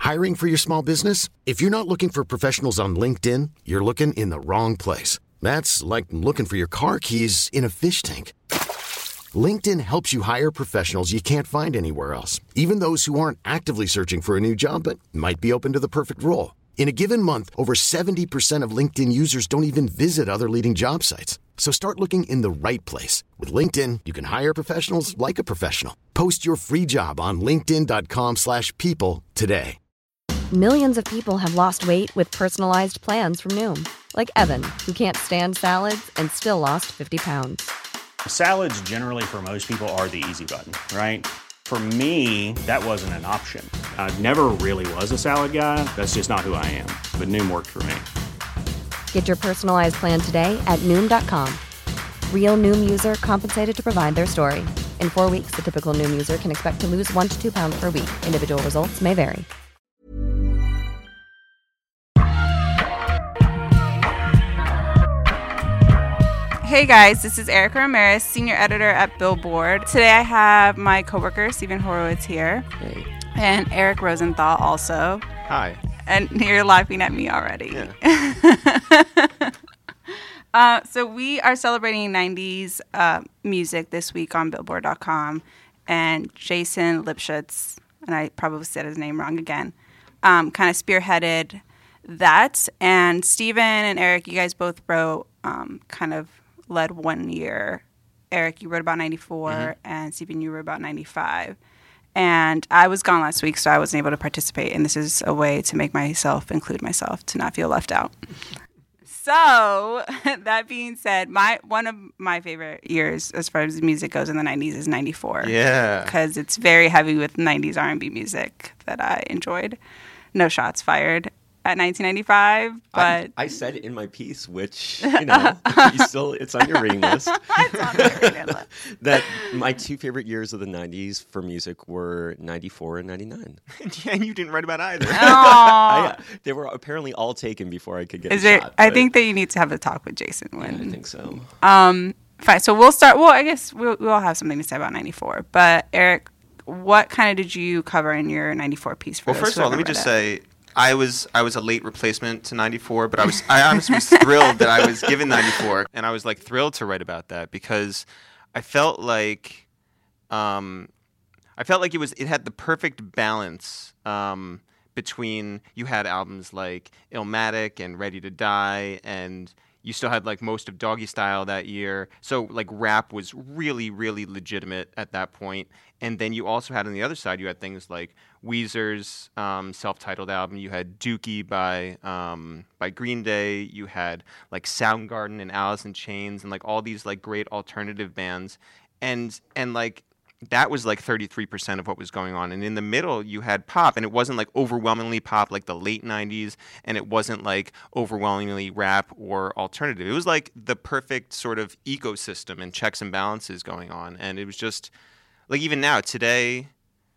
Hiring for your small business? If you're not looking for professionals on LinkedIn, you're looking in the wrong place. That's like looking for your car keys in a fish tank. LinkedIn helps you hire professionals you can't find anywhere else, even those who aren't actively searching for a new job but might be open to the perfect role. In a given month, over 70% of LinkedIn users don't even visit other leading job sites. So start looking in the right place. With LinkedIn, you can hire professionals like a professional. Post your free job on linkedin.com/people today. Millions of people have lost weight with personalized plans from Noom. Like Evan, who can't stand salads and still lost 50 pounds. Salads generally for most people are the easy button, right? For me, that wasn't an option. I never really was a salad guy. That's just not who I am. But Noom worked for me. Get your personalized plan today at Noom.com. Real Noom user compensated to provide their story. In 4 weeks, the typical Noom user can expect to lose 1 to 2 pounds per week. Individual results may vary. Hey guys, this is Erica Ramirez, senior editor at Billboard. Today I have my coworker Stephen Horowitz here. Hey. And Eric Rosenthal also. Hi. And you're laughing at me already. Yeah. So we are celebrating 90s music this week on Billboard.com. And Jason Lipschutz, and I probably said his name wrong again, kind of spearheaded that. And Stephen and Eric, you guys both wrote kind of led 1 year. Eric, you wrote about 94, and Stephen, you wrote about 95. And I was gone last week, so I wasn't able to participate, and this is a way to make myself include myself, to not feel left out. So, that being said, one of my favorite years as far as music goes in the 90s is 94. Yeah. Because it's very heavy with 90s R&B music that I enjoyed. No shots fired at 1995, but I said in my piece, which you still it's on your reading list. It's on my reading list. That my two favorite years of the '90s for music were '94 and '99. And you didn't write about either. They were apparently all taken before I could get. Shot, I think that you need to have a talk with Jason. I think so. Fine. So we'll start. Well, I guess we'll all have something to say about '94. But Eric, what kind of did you cover in your '94 piece? Well, first of all, let me just say. I was a late replacement to 94, but I honestly was thrilled that I was given 94, and I was like thrilled to write about that because I felt like it had the perfect balance between you had albums like Illmatic and Ready to Die, and you still had like most of Doggy Style that year. So like rap was really, really legitimate at that point. And then you also had on the other side, you had things like Weezer's self-titled album. You had Dookie by Green Day. You had like Soundgarden and Alice in Chains and like all these like great alternative bands. And like that was like 33% of what was going on. And in the middle, you had pop, and it wasn't like overwhelmingly pop like the late 90s, and it wasn't like overwhelmingly rap or alternative. It was like the perfect sort of ecosystem and checks and balances going on. And it was just like even now, today,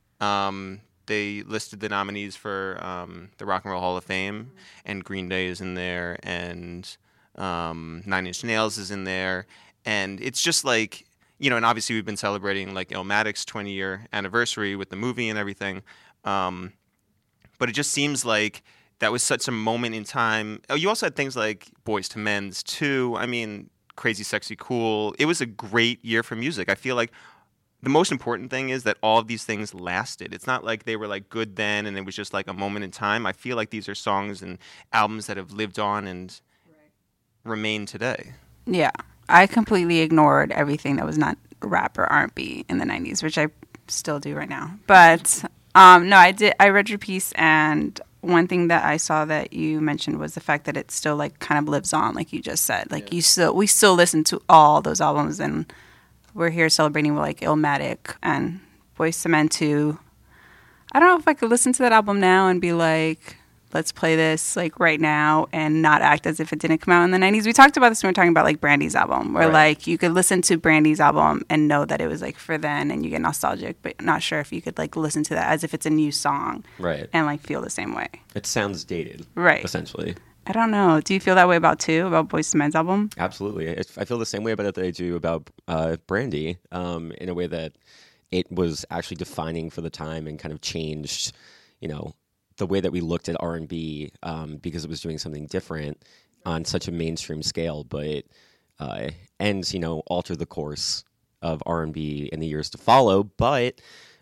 they listed the nominees for the Rock and Roll Hall of Fame, and Green Day is in there, and Nine Inch Nails is in there. And it's just like, and obviously we've been celebrating like Illmatic's 20-year anniversary with the movie and everything. But it just seems like that was such a moment in time. Oh, you also had things like Boyz II Men's too. I mean, Crazy Sexy Cool. It was a great year for music. I feel like the most important thing is that all of these things lasted. It's not like they were like good then and it was just like a moment in time. I feel like these are songs and albums that have lived on and remain today. Yeah. I completely ignored everything that was not rap or R&B in the 90s, which I still do right now. But no, I did. I read your piece, and one thing that I saw that you mentioned was the fact that it still like kind of lives on, like you just said. Like we still listen to all those albums, and we're here celebrating with like Illmatic and Boyz II Men too. I don't know if I could listen to that album now and be like, let's play this like right now and not act as if it didn't come out in the 90s. We talked about this when we were talking about like Brandy's album, where like you could listen to Brandy's album and know that it was like for then, and you get nostalgic, but not sure if you could like listen to that as if it's a new song, and like feel the same way. It sounds dated, essentially. I don't know. Do you feel that way about Boyz II Men's album? Absolutely. I feel the same way about it that I do about Brandy, in a way that it was actually defining for the time and kind of changed, the way that we looked at R&B because it was doing something different on such a mainstream scale, but and alter the course of R&B in the years to follow. But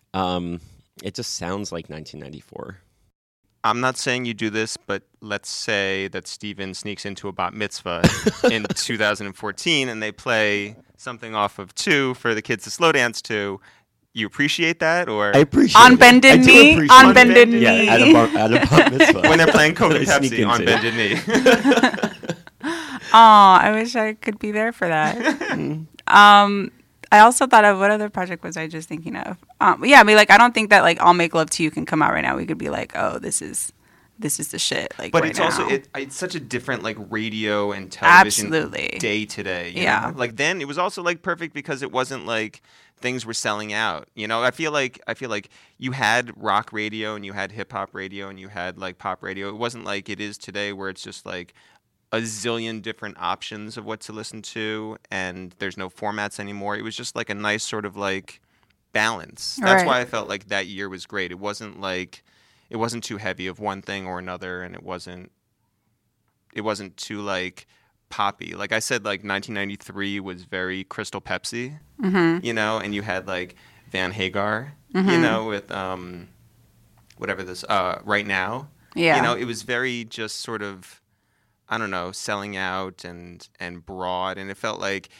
it just sounds like 1994. I'm not saying you do this, but let's say that Steven sneaks into a bat mitzvah in 2014 and they play something off of 2 for the kids to slow dance to. You appreciate that, or I appreciate on it. bended knee, on bended knee. Yeah, at a bat mitzvah. when they're playing Coke and They sneak Pepsi on into. bended knee. Oh, I wish I could be there for that. I also thought of what other project was I just thinking of? Yeah, I mean, like I don't think that like I'll Make Love to You can come out right now. We could be like, oh, this is the shit. Like, But right it's now. also it's such a different like radio and television Absolutely. day today. you Yeah. know? Like then it was also like perfect because it wasn't like things were selling out. I feel like you had rock radio and you had hip hop radio and you had like pop radio. It wasn't like it is today where it's just like a zillion different options of what to listen to and there's no formats anymore. It was just like a nice sort of like balance. That's Right. why I felt like that year was great. It wasn't too heavy of one thing or another, and it wasn't too like poppy. Like I said, like 1993 was very Crystal Pepsi, and you had like Van Hagar, with whatever this Right Now. Yeah. It was very just sort of, I don't know, selling out and broad, and it felt like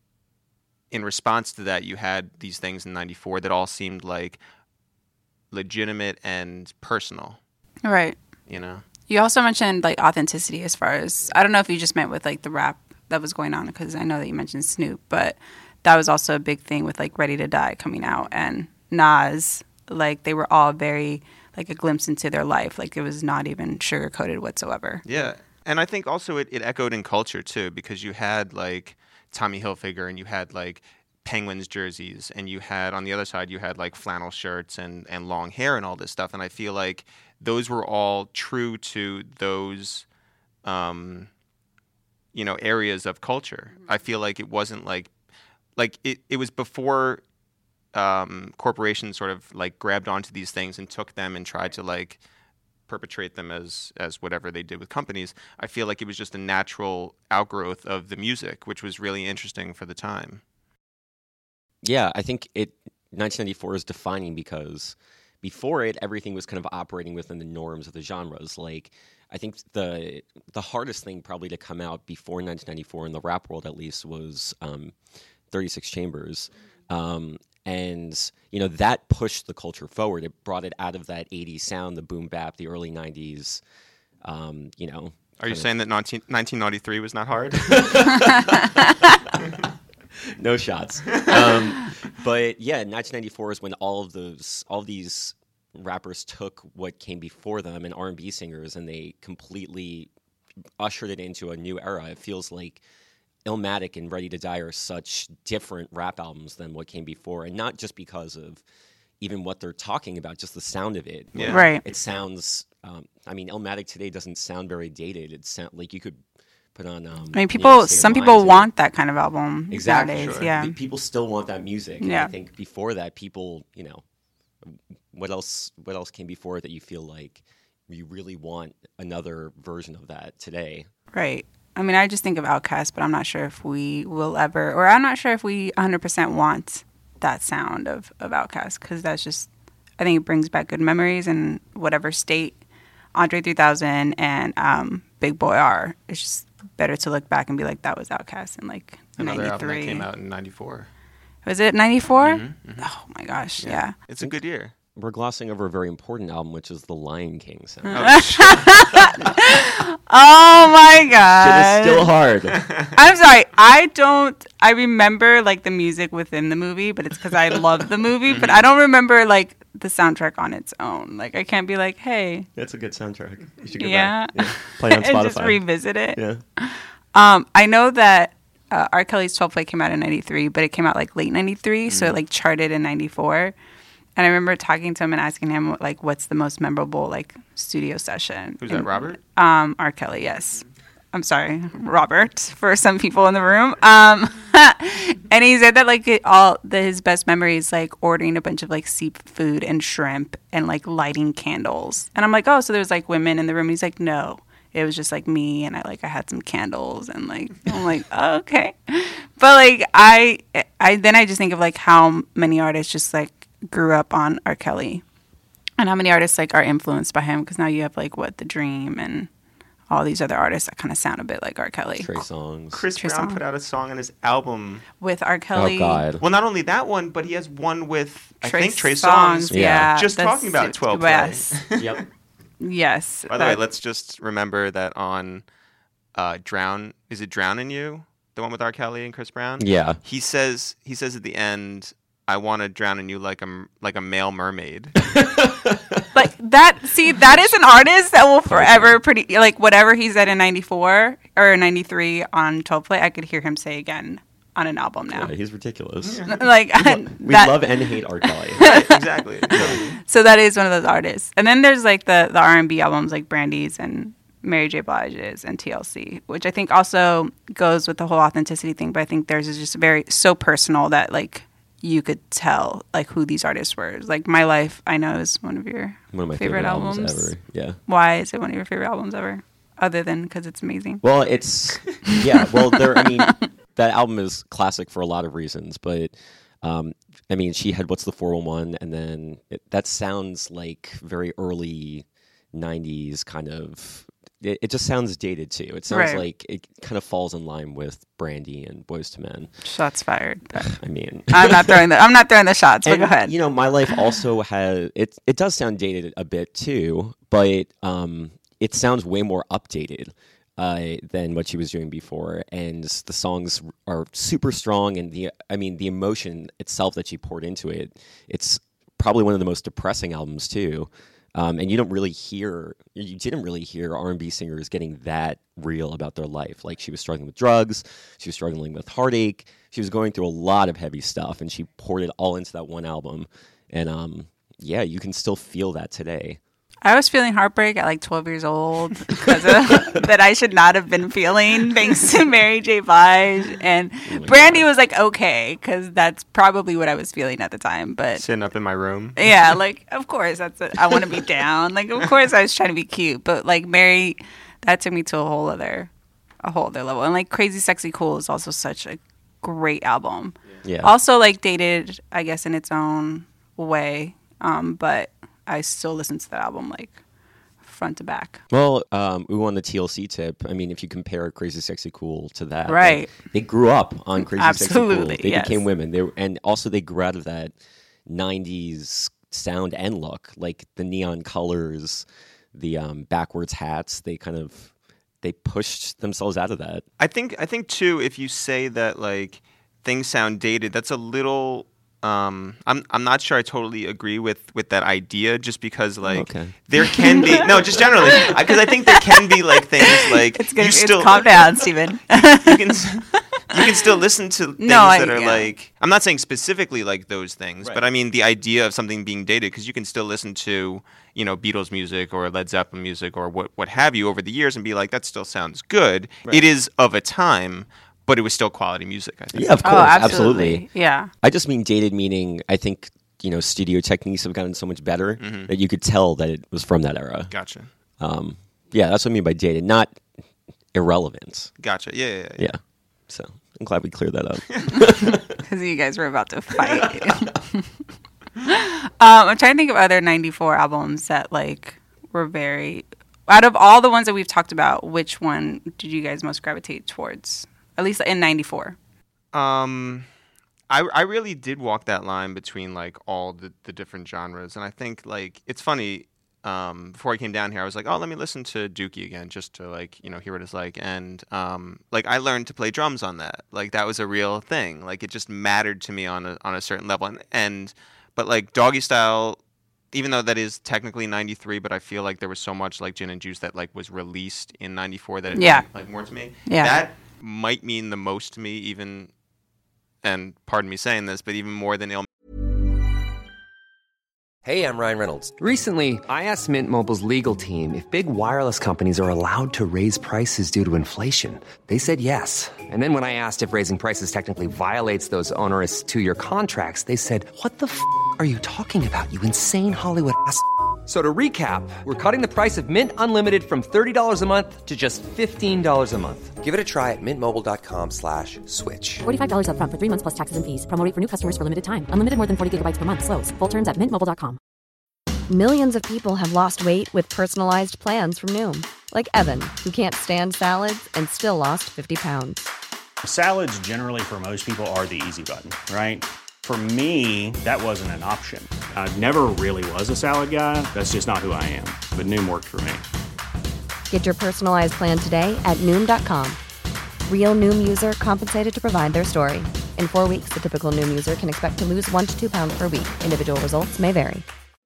in response to that you had these things in 94 that all seemed like legitimate and personal, Right. You also mentioned like authenticity as far as, I don't know if you just meant with like the rap that was going on, because I know that you mentioned Snoop, but that was also a big thing with like Ready to Die coming out and Nas. Like they were all very like a glimpse into their life. Like it was not even sugar coated whatsoever. Yeah. And I think also it echoed in culture too, because you had like Tommy Hilfiger and you had like Penguins jerseys, and you had on the other side you had like flannel shirts and long hair and all this stuff. And I feel like those were all true to those areas of culture. I feel like it wasn't like it was before corporations sort of like grabbed onto these things and took them and tried to like perpetrate them as whatever they did with companies. I feel like it was just a natural outgrowth of the music, which was really interesting for the time. Yeah, I think 1994 is defining because before it, everything was kind of operating within the norms of the genres. Like, I think the hardest thing probably to come out before 1994 in the rap world, at least, was 36 Chambers. And, that pushed the culture forward. It brought it out of that 80s sound, the boom bap, the early 90s, Are you saying that 1993 was not hard? No shots. But yeah, 1994 is when all these rappers took what came before them and R&B singers, and they completely ushered it into a new era. It feels like Illmatic and Ready to Die are such different rap albums than what came before, and not just because of even what they're talking about, just the sound of it. Yeah. Right. It sounds. Illmatic today doesn't sound very dated. It sound like you could put on. I mean, some people want that kind of album exactly. nowadays. Sure. Yeah. People still want that music. And Yeah. I think before that, people, what else came before it that you feel like you really want another version of that today? Right. I mean, I just think of Outkast, but I'm not sure if we will ever, or I'm not sure if we 100% want that sound of Outkast, because that's just, I think it brings back good memories, and whatever state Andre 3000 and Big Boy are, it's just better to look back and be like, that was Outkast in like Another 93. album that came out in 94. Was it 94? Oh my gosh, yeah. It's a good year. We're glossing over a very important album, which is the Lion King sound. Oh my Shit god. is still hard. I'm sorry. I remember like the music within the movie, but it's because I love the movie, but I don't remember like the soundtrack on its own. Like I can't be like, hey, That's a good soundtrack. You should yeah, play on and Spotify. just revisit it. Yeah. I know that R. Kelly's 12 Play came out in 93, but it came out like late 93, so it like charted in 94. And I remember talking to him and asking him what's the most memorable like studio session. Who's that, Robert? R. Kelly, yes. I'm sorry, Robert, for some people in the room. And he said that like his best memory is like ordering a bunch of like seafood and shrimp and like lighting candles. And I'm like, oh, so there's like women in the room. And he's like, no, it was just like me, and I had some candles, and like I'm like, oh, okay. But like I just think of like how many artists just like grew up on R. Kelly, and how many artists like are influenced by him, because now you have like The Dream and all these other artists that kind of sound a bit like R. Kelly. Trey Songz. Chris Trey Brown Songz. put out a song on his album. With R. Kelly. Oh God. Well, not only that one, but he has one with, I think, Trey Songz. Songz. Yeah. Just that's- talking about 12 play. Yes. Yep. Yes. By the way, let's just remember that on Drown, is it Drown in You? The one with R. Kelly and Chris Brown? Yeah. He says at the end, I want to drown in you like a male mermaid. Like that. See, that is an artist that will forever like whatever he said in 94 or 93 on 12 Play, I could hear him say again on an album now. Yeah, he's ridiculous. Like We love and hate R. Kelly. Right, exactly. So that is one of those artists. And then there's like the R&B albums like Brandy's and Mary J. Blige's and TLC, which I think also goes with the whole authenticity thing. But I think theirs is just so personal that like you could tell like who these artists were. Like My Life, I know, is one of One of my favorite albums ever. Yeah. Why is it one of your favorite albums ever? Other than because it's amazing. Well, it's Well, that album is classic for a lot of reasons, but she had What's the 411, and then that sounds like very early '90s kind of. It just sounds dated too. It sounds Right. like it kind of falls in line with Brandy and Boyz II Men. Shots fired. I'm not throwing the shots. But and, go ahead. My Life also has it. It does sound dated a bit too, but it sounds way more updated than what she was doing before, and the songs are super strong. And the emotion itself that she poured into it, it's probably one of the most depressing albums too. And you didn't really hear R&B singers getting that real about their life. Like, she was struggling with drugs, she was struggling with heartache, she was going through a lot of heavy stuff, and she poured it all into that one album. And you can still feel that today. I was feeling heartbreak at like 12 years old because that I should not have been feeling, thanks to Mary J. Blige. And Brandy was like, okay, because that's probably what I was feeling at the time. But Sitting up in my room. yeah, like, of course, that's it. I want to be down. Like, of course, I was trying to be cute. But like Mary, that took me to a whole other level. And like Crazy Sexy Cool is also such a great album. Yeah. Also like dated, I guess, in its own way. But I still listen to that album like front to back. Well, ooh, on the TLC tip, if you compare Crazy Sexy Cool to that, Right. They grew up on Crazy Sexy Cool. Absolutely, They yes. became women. And also they grew out of that 90s sound and look, like the neon colors, the backwards hats. They pushed themselves out of that. I think too, if you say that like things sound dated, that's a little. I'm not sure I totally agree with that idea, just because like Okay. there can be just generally, because I think there can be like things like Calm down, Steven. you can still listen to things that are like, I'm not saying specifically like those things, but I mean the idea of something being dated, because you can still listen to Beatles music or Led Zeppelin music or what have you over the years and be like, that still sounds good. Right. It is of a time, but it was still quality music, I think. Yeah, of course, absolutely. Yeah. I just mean dated, meaning I think studio techniques have gotten so much better that you could tell that it was from that era. Gotcha. Yeah, that's what I mean by dated, not irrelevant. Gotcha. Yeah. Yeah. So I'm glad we cleared that up. Because you guys were about to fight. I'm trying to think of other 94 albums that like were very, out of all the ones that we've talked about, which one did you guys most gravitate towards? At least in 94. I really did walk that line between like all the different genres, and I think like it's funny. Before I came down here, I was like, oh, let me listen to Dookie again, just to like hear what it's like, and like I learned to play drums on that. Like that was a real thing. Like it just mattered to me on a certain level, but like Doggy Style, even though that is technically 93, but I feel like there was so much like Gin and Juice that like was released in 94 that it meant like more to me. Yeah. That might mean the most to me, even, and pardon me saying this, but even more than Hey, I'm Ryan Reynolds. Recently, I asked Mint Mobile's legal team if big wireless companies are allowed to raise prices due to inflation. They said yes. And then when I asked if raising prices technically violates those onerous 2-year contracts, they said, "What the f*** are you talking about, you insane Hollywood ass?" So to recap, we're cutting the price of Mint Unlimited from $30 a month to just $15 a month. Give it a try at mintmobile.com/switch. $45 up front for 3 months plus taxes and fees. Promo rate for new customers for limited time. Unlimited more than 40 gigabytes per month. Slows full terms at mintmobile.com. Millions of people have lost weight with personalized plans from Noom, like Evan, who can't stand salads and still lost 50 pounds. Salads generally for most people are the easy button, right? For me, that wasn't an option. I never really was a salad guy. That's just not who I am. But Noom worked for me. Get your personalized plan today at Noom.com. Real Noom user compensated to provide their story. In 4 weeks, the typical Noom user can expect to lose 1 to 2 pounds per week. Individual results may vary.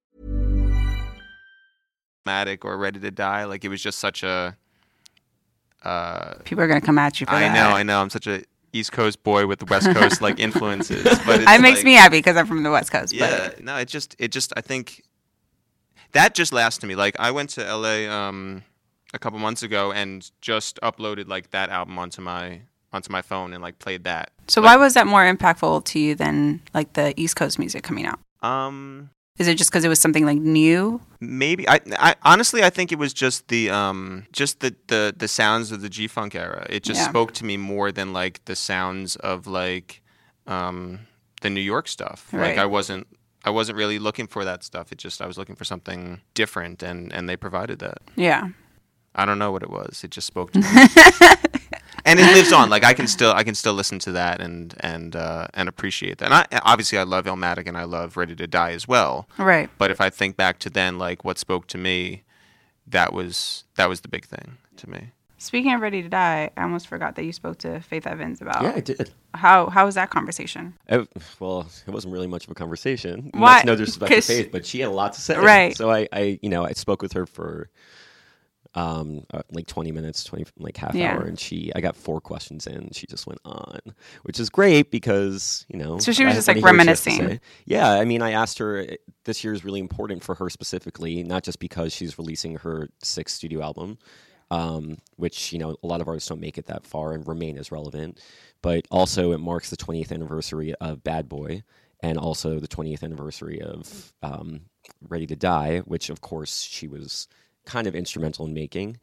Or Ready to Die, like it was just such a. People are gonna come at you for that. I know. I'm such a East Coast boy with the West Coast like influences, but it makes me happy because I'm from the West Coast. Yeah, but. No, it just I think that just lasts to me. Like I went to LA a couple months ago and just uploaded like that album onto my phone and like played that. So like, why was that more impactful to you than like the East Coast music coming out? Is it just because it was something like new? Maybe. I honestly I think it was just the sounds of the G-Funk era. It just spoke to me more than like the sounds of like the New York stuff. Right. Like I wasn't really looking for that stuff. I was looking for something different, and they provided that. Yeah. I don't know what it was. It just spoke to me. And it lives on. Like I can still listen to that and appreciate that. And obviously I love Illmatic and I love Ready to Die as well. Right. But if I think back to then, like what spoke to me, that was the big thing to me. Speaking of Ready to Die, I almost forgot that you spoke to Faith Evans about. Yeah, I did. How was that conversation? Well, it wasn't really much of a conversation. Why? No disrespect to Faith, but she had a lot to say. Right. So I spoke with her for like 20 minutes, half hour, and I got 4 questions in. She just went on, which is great because, So she was just like reminiscing. Yeah, I mean, I asked her, this year is really important for her specifically, not just because she's releasing her 6th studio album, which, a lot of artists don't make it that far and remain as relevant, but also it marks the 20th anniversary of Bad Boy and also the 20th anniversary of Ready to Die, which, of course, she was kind of instrumental in making.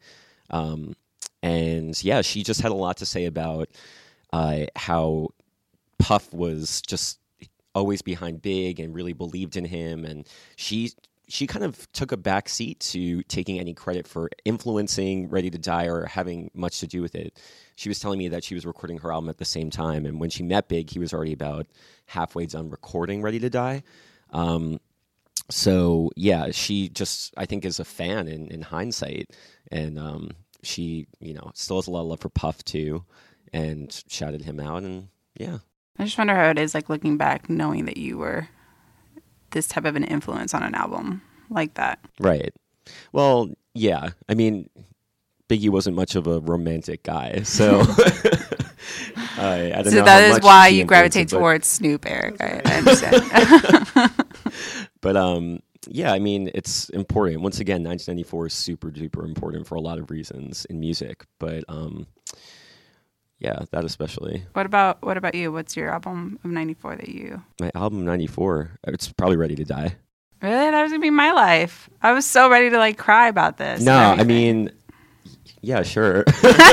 And yeah, she just had a lot to say about how Puff was just always behind Big and really believed in him. And she kind of took a back seat to taking any credit for influencing Ready to Die or having much to do with it. She was telling me that she was recording her album at the same time. And when she met Big, he was already about halfway done recording Ready to Die. So yeah, she just, I think, is a fan in hindsight, and she, still has a lot of love for Puff too, and shouted him out, and yeah. I just wonder how it is like looking back, knowing that you were this type of an influence on an album like that. Right. Well, yeah. I mean, Biggie wasn't much of a romantic guy, so. I don't know. So that is why you gravitate towards Snoop, Eric. I understand. But yeah, I mean, it's important. Once again, 1994 is super duper important for a lot of reasons in music. But yeah, that especially. What about you? What's your album of '94 that you? My album '94, it's probably Ready to Die. Really, that was gonna be my life. I was so ready to like cry about this. No, I mean, yeah, sure.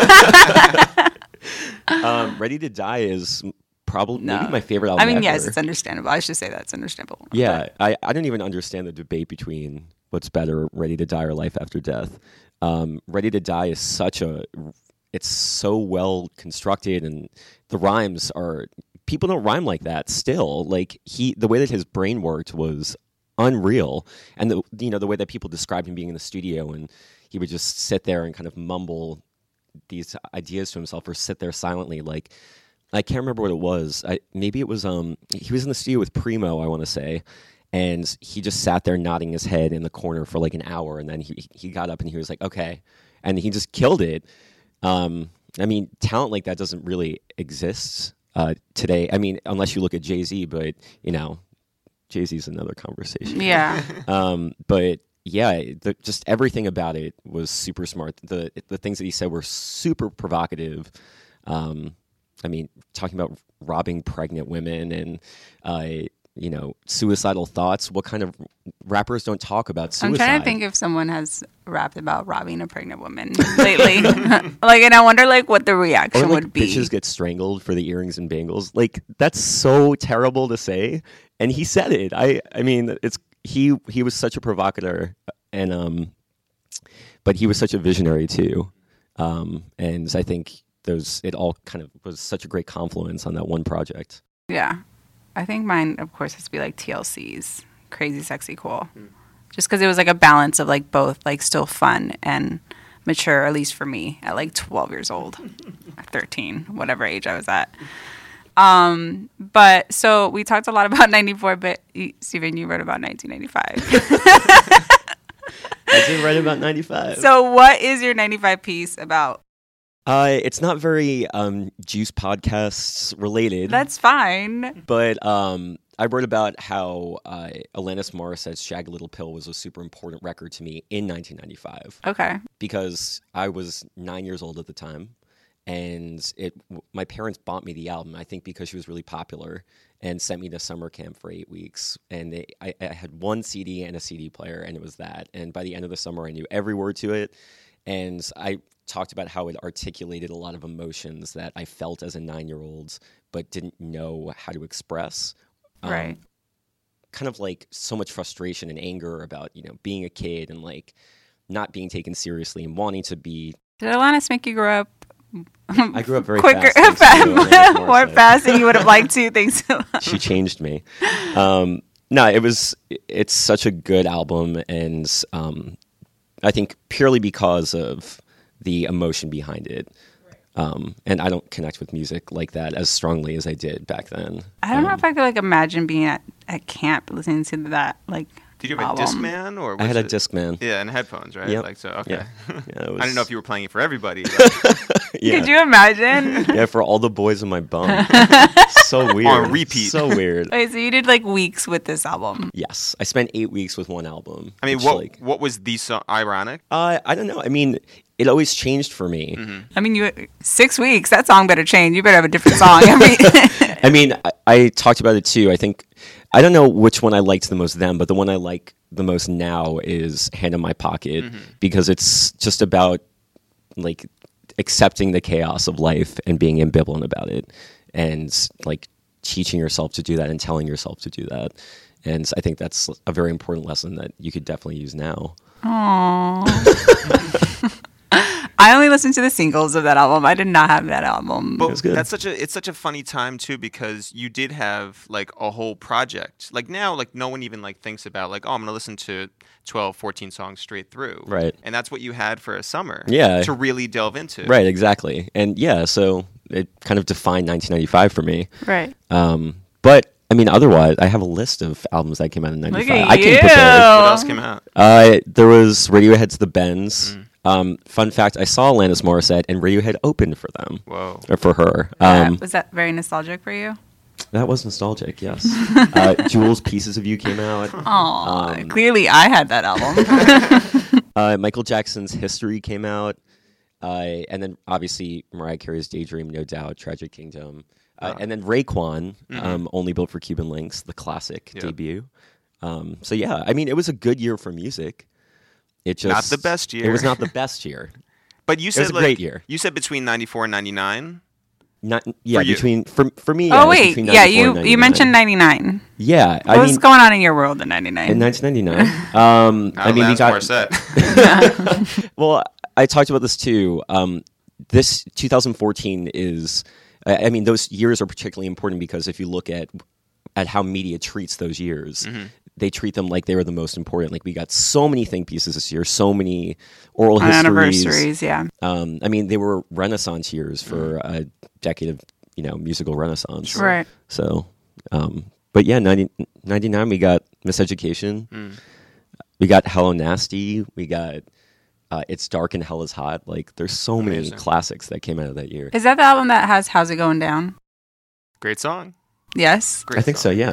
Ready to Die is probably maybe my favorite album. I mean, ever. Yes, it's understandable. I should say that's understandable. Yeah, I don't even understand the debate between what's better, Ready to Die or Life After Death. Ready to Die is it's so well constructed, and the rhymes people don't rhyme like that still. Like the way that his brain worked was unreal, and the way that people described him being in the studio, and he would just sit there and kind of mumble these ideas to himself or sit there silently. Like, I can't remember what it was. Maybe it was he was in the studio with Primo, I want to say, and he just sat there nodding his head in the corner for like an hour, and then he got up and he was like, okay, and he just killed it. I mean, talent like that doesn't really exist today. I mean, unless you look at Jay-Z, but Jay-Z's another conversation. Yeah. But yeah, just everything about it was super smart. The things that he said were super provocative. I mean, talking about robbing pregnant women and suicidal thoughts. What kind of rappers don't talk about suicide? I'm trying to think if someone has rapped about robbing a pregnant woman lately. Like, and I wonder like what the reaction or, like, would be. Bitches get strangled for the earrings and bangles. Like, that's so terrible to say. And he said it. I mean, he was such a provocateur, and but he was such a visionary too. And I think it all kind of was such a great confluence on that one project. Yeah. I think mine, of course, has to be like TLC's Crazy Sexy Cool. Just because it was like a balance of like both like still fun and mature, at least for me, at like 12 years old, 13, whatever age I was at. But so we talked a lot about 94, but Steven, you wrote about 1995. I did write about 95. So what is your 95 piece about? It's not very Juice Podcasts related. That's fine. But I wrote about how Alanis Morissette's Shag Little Pill was a super important record to me in 1995. Okay. Because I was 9 years old at the time, and my parents bought me the album, I think because she was really popular, and sent me to summer camp for 8 weeks. And I had one CD and a CD player, and it was that. And by the end of the summer, I knew every word to it. And I talked about how it articulated a lot of emotions that I felt as a 9-year-old, but didn't know how to express. Right. Kind of like so much frustration and anger about, being a kid and like not being taken seriously and wanting to be. Did Alanis make you grow up? I grew up very quicker, fast. more fast than you would have liked to. Thanks. She changed me. No, it's such a good album, and I think purely because of the emotion behind it. And I don't connect with music like that as strongly as I did back then. I don't know if I could like imagine being at camp listening to that like. Did you have album. a Discman or? Was I had a it... Discman. Yeah, and headphones, right? Yep. Like so. Okay. Yeah. Yeah, I didn't know if you were playing it for everybody. Yeah. Could you imagine? Yeah, for all the boys in my bum. So weird. On repeat. So weird. Okay, so you did like weeks with this album. Yes, I spent 8 weeks with one album. I mean, what was the song? Ironic? I don't know. I mean, it always changed for me. Mm-hmm. I mean, 6 weeks. That song better change. You better have a different song. I mean, I talked about it too. I don't know which one I liked the most then, but the one I like the most now is Hand in My Pocket, because it's just about like accepting the chaos of life and being ambivalent about it, and like teaching yourself to do that and telling yourself to do that. And I think that's a very important lesson that you could definitely use now. Aww. I only listened to the singles of that album. I did not have that album. But it's such a funny time too, because you did have like a whole project. Like now, like no one even like thinks about like, oh, I'm going to listen to 12, 14 songs straight through. Right. And that's what you had for a summer. Yeah. To really delve into. Right, exactly. And yeah, so it kind of defined 1995 for me. Right. But I mean, otherwise, I have a list of albums that came out in 95. Look at I came you. prepared. What else came out? There was Radiohead's The Bends. Fun fact, I saw Alanis Morissette and Radiohead opened for them. Whoa. Or for her. Was that very nostalgic for you? That was nostalgic, yes. Jules' Pieces of You came out. Oh, clearly I had that album. Michael Jackson's History came out. And then obviously Mariah Carey's Daydream, No Doubt, Tragic Kingdom. And then Raekwon, Only Built for Cuban Links, the classic debut. So yeah, I mean, it was a good year for music. It just not the best year. It was not the best year. But you said it was a great year. You said between 94 and 99? Between for me. Oh wait, yeah, you mentioned 99. Yeah, What's going on in your world in 99? In 1999, I mean, we got. Well, I talked about this too. This 2014 is. I mean, those years are particularly important because if you look at how media treats those years, they treat them like they were the most important. Like we got so many think pieces this year, so many oral histories. Anniversaries, yeah. I mean, they were Renaissance years for a decade of musical Renaissance. Right. So, but yeah, 99 we got Miseducation, we got Hello Nasty, we got It's Dark and Hell is Hot. Like there's so many classics that came out of that year. Is that the album that has How's It Going Down? Great song. Yes. I think so, yeah.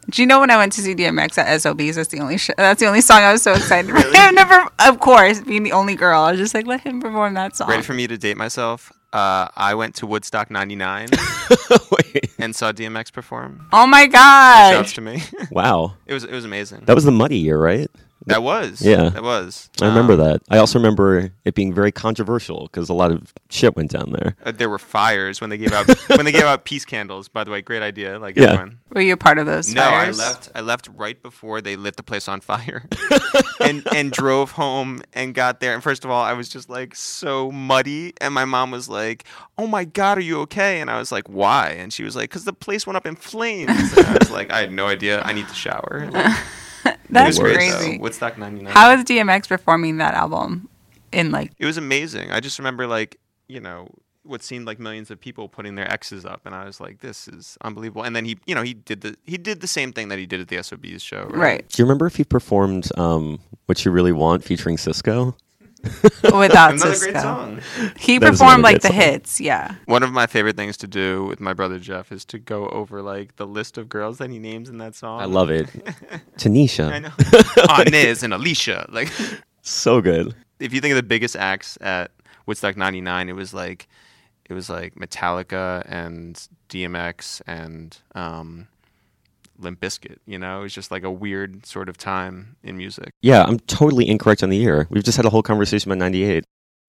Do you know when I went to see DMX at SOBs? That's the only song I was so excited for. I've never, of course, being the only girl, I was just like, let him perform that song. Ready for me to date myself? I went to Woodstock 99 and saw DMX perform. Oh my god! Shouts to me. Wow. It was amazing. That was the Muddy year, right? That was. Yeah. That was. I remember that. I also remember it being very controversial because a lot of shit went down there. There were fires when they gave out peace candles. By the way, great idea. Like everyone. Were you a part of those fires? No, I left right before they lit the place on fire, and drove home and got there. And first of all, I was just like so muddy, and my mom was like, "Oh my God, are you okay?" And I was like, "Why?" And she was like, "'Cause the place went up in flames." And I was like, "I had no idea. I need to shower." That's crazy. Woodstock 99. How was DMX performing that album? It was amazing. I just remember what seemed like millions of people putting their X's up, and I was like, "This is unbelievable." And then he did the same thing that he did at the SOBs show. Right. Do you remember if he performed "What You Really Want" featuring Cisco? Without Another Cisco. great song. He performed the hits, yeah. One of my favorite things to do with my brother Jeff is to go over the list of girls that he names in that song. I love it. Tanisha. I know. Inez and Alicia. So good. If you think of the biggest acts at Woodstock 99, it was like Metallica and DMX and Limp Bizkit, it was just like a weird sort of time in music. Yeah, I'm totally incorrect on the year. We've just had a whole conversation about 98.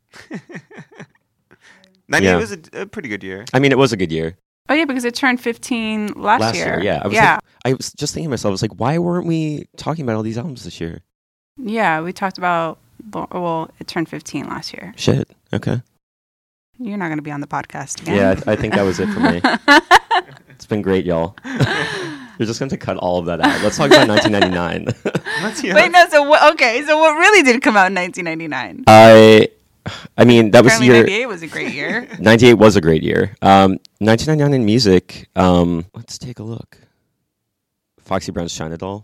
98 was a pretty good year. I mean, it was a good year. Oh yeah, because it turned 15 last year. Yeah. I was just thinking to myself, I was like, why weren't we talking about all these albums this year? Yeah, we talked about, it turned 15 last year. Shit. Okay. You're not going to be on the podcast again. Yeah, I think that was it for me. It's been great, y'all. You're just going to cut all of that out. Let's talk about 1999. Wait, no. So what really did come out in 1999? I mean, that was the year. 98 was a great year. 98 was a great year. 1999 in music. Let's take a look. Foxy Brown's China Doll.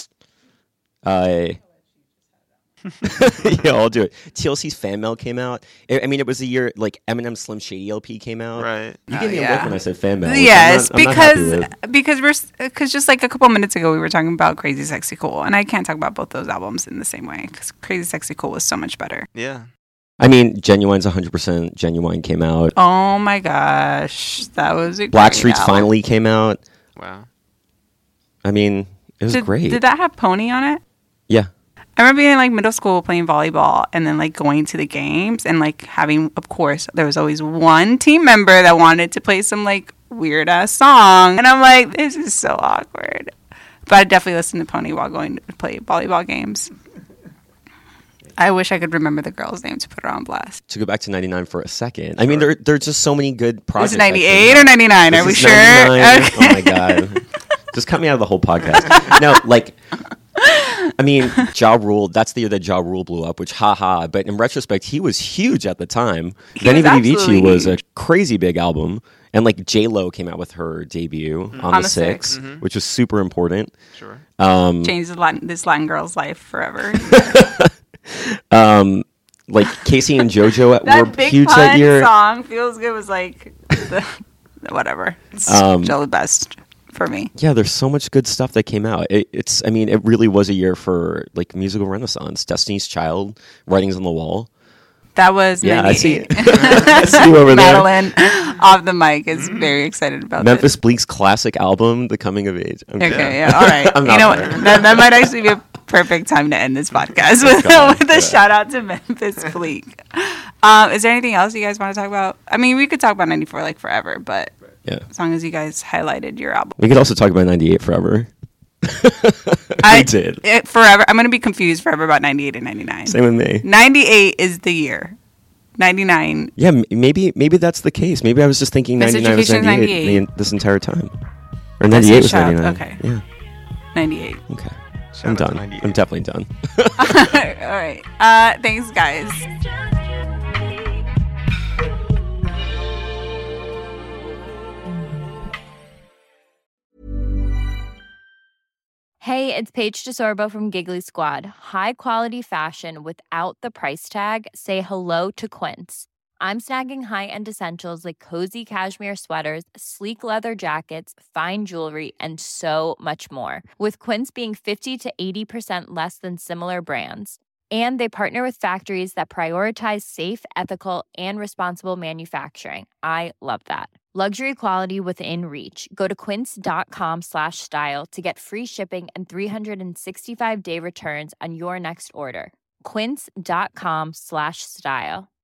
Yeah, I'll do it. TLC's Fan Mail came out. I mean, it was the year Eminem's Slim Shady LP came out. Right. You gave me a look when I said Fan Mail. Yes, because just like a couple minutes ago we were talking about Crazy Sexy Cool, and I can't talk about both those albums in the same way because Crazy Sexy Cool was so much better. Yeah. I mean, Genuine's 100% Genuine came out. Oh my gosh, that was a Blackstreet's Finally came out. Wow. I mean, it was great. Did that have Pony on it? Yeah. I remember being in middle school playing volleyball and then going to the games and having, of course, there was always one team member that wanted to play some weird ass song. And I'm like, this is so awkward. But I definitely listened to Pony while going to play volleyball games. I wish I could remember the girl's name to put her on blast. To go back to 99 for a second. I mean, there are just so many good projects. Is it 98 or 99? Are we sure? Okay. Oh my God. Just cut me out of the whole podcast. No, I mean, Ja Rule, that's the year that Ja Rule blew up, which haha. But in retrospect, he was huge at the time. Benny Vici was a crazy big album. And J-Lo came out with her debut on the 6th, which was super important. Sure. Changed this Latin girl's life forever. Casey and JoJo that were Big huge Pun that year. Song Feels Good was whatever. It's still the best for me. Yeah, there's so much good stuff that came out. It really was a year for musical renaissance. Destiny's Child, Writings on the Wall. That was 98. I see. I see you over there. Madeline off the mic is very excited about Memphis Bleak's classic album, The Coming of Age. Okay, yeah, all right. You know what? That might actually be a perfect time to end this podcast with a shout out to Memphis Bleak. Is there anything else you guys want to talk about? I mean, we could talk about 94 forever, but as long as you guys highlighted your album. We could also talk about 98 forever. I did. Forever. I'm going to be confused forever about 98 and 99. Same with me. 98 is the year. 99. Yeah, maybe that's the case. Maybe I was just thinking 99 was 98 this entire time. Or 98 was 99. Okay. Yeah. 98. Okay. I'm done. I'm definitely done. All right. Thanks, guys. Hey, it's Paige DeSorbo from Giggly Squad. High quality fashion without the price tag. Say hello to Quince. I'm snagging high-end essentials like cozy cashmere sweaters, sleek leather jackets, fine jewelry, and so much more. With Quince being 50 to 80% less than similar brands. And they partner with factories that prioritize safe, ethical, and responsible manufacturing. I love that. Luxury quality within reach. Go to quince.com/style to get free shipping and 365-day returns on your next order. Quince.com/style.